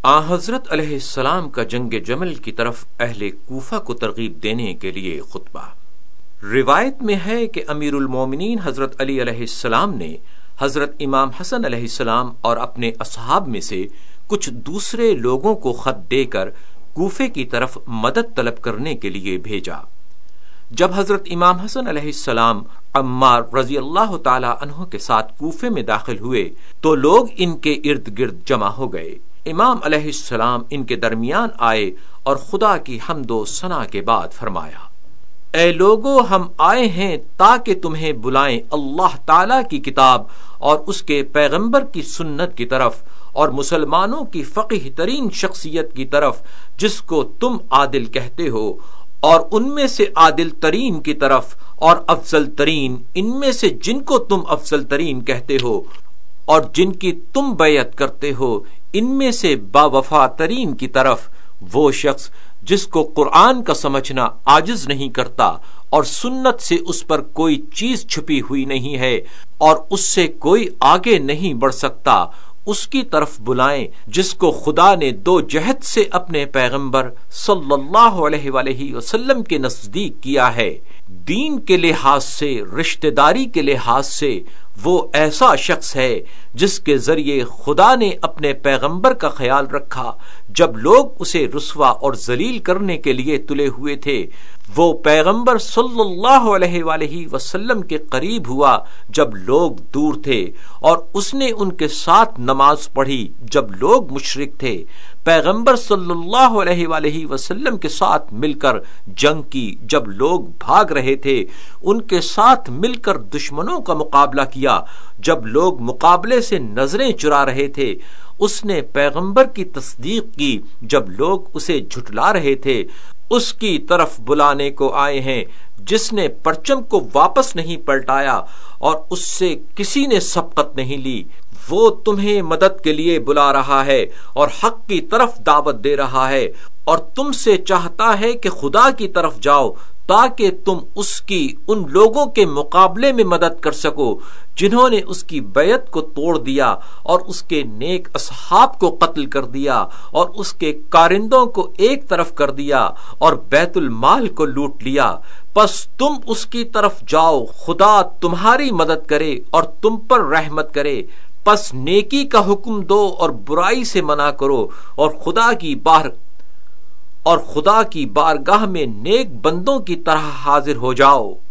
آن حضرت علیہ السلام کا جنگ جمل کی طرف اہل کوفہ کو ترغیب دینے کے لیے خطبہ۔ روایت میں ہے کہ امیر المومنین حضرت علی علیہ السلام نے حضرت امام حسن علیہ السلام اور اپنے اصحاب میں سے کچھ دوسرے لوگوں کو خط دے کر کوفے کی طرف مدد طلب کرنے کے لیے بھیجا۔ جب حضرت امام حسن علیہ السلام عمار رضی اللہ تعالی عنہ کے ساتھ کوفے میں داخل ہوئے تو لوگ ان کے ارد گرد جمع ہو گئے۔ امام علیہ السلام ان کے درمیان آئے اور خدا کی حمد و ثنا کے بعد فرمایا: اے لوگو، ہم آئے ہیں تاکہ تمہیں بلائیں اللہ تعالی کی کتاب اور اس کے پیغمبر کی سنت کی طرف، اور مسلمانوں کی فقیہ ترین شخصیت کی طرف جس کو تم عادل کہتے ہو، اور ان میں سے عادل ترین کی طرف، اور افضل ترین ان میں سے جن کو تم افضل ترین کہتے ہو اور جن کی تم بیعت کرتے ہو ان میں سے باوفا ترین کی طرف، وہ شخص جس کو قرآن کا سمجھنا عاجز نہیں کرتا اور سنت سے اس پر کوئی چیز چھپی ہوئی نہیں ہے اور اس سے کوئی آگے نہیں بڑھ سکتا، اس کی طرف بلائیں جس کو خدا نے دو جہت سے اپنے پیغمبر صلی اللہ علیہ وآلہ وسلم کے نزدیک کیا ہے۔ دین کے لحاظ سے، رشتہ داری کے لحاظ سے وہ ایسا شخص ہے جس کے ذریعے خدا نے اپنے پیغمبر کا خیال رکھا جب لوگ اسے رسوا اور ذلیل کرنے کے لیے تلے ہوئے تھے۔ وہ پیغمبر صلی اللہ علیہ وآلہ وسلم کے قریب ہوا جب لوگ دور تھے، اور اس نے ان کے ساتھ نماز پڑھی جب لوگ مشرک تھے۔ پیغمبر صلی اللہ علیہ وآلہ وسلم کے ساتھ مل کر جنگ کی جب لوگ بھاگ رہے تھے، ان کے ساتھ مل کر دشمنوں کا مقابلہ کیا جب لوگ مقابلے سے نظریں چرا رہے تھے۔ اس نے پیغمبر کی تصدیق کی جب لوگ اسے جھٹلا رہے تھے۔ اس کی طرف بلانے کو آئے ہیں جس نے پرچم کو واپس نہیں پلٹایا اور اس سے کسی نے سبقت نہیں لی۔ وہ تمہیں مدد کے لیے بلا رہا ہے اور حق کی طرف دعوت دے رہا ہے، اور تم سے چاہتا ہے کہ خدا کی طرف جاؤ تاکہ تم اس کی ان لوگوں کے مقابلے میں مدد کر سکو جنہوں نے اس کی بیعت کو توڑ دیا اور اس کے نیک اصحاب کو قتل کر دیا اور اس کے کارندوں کو ایک طرف کر دیا اور بیت المال کو لوٹ لیا۔ پس تم اس کی طرف جاؤ، خدا تمہاری مدد کرے اور تم پر رحمت کرے۔ پس نیکی کا حکم دو اور برائی سے منع کرو، اور خدا کی بارگاہ میں نیک بندوں کی طرح حاضر ہو جاؤ۔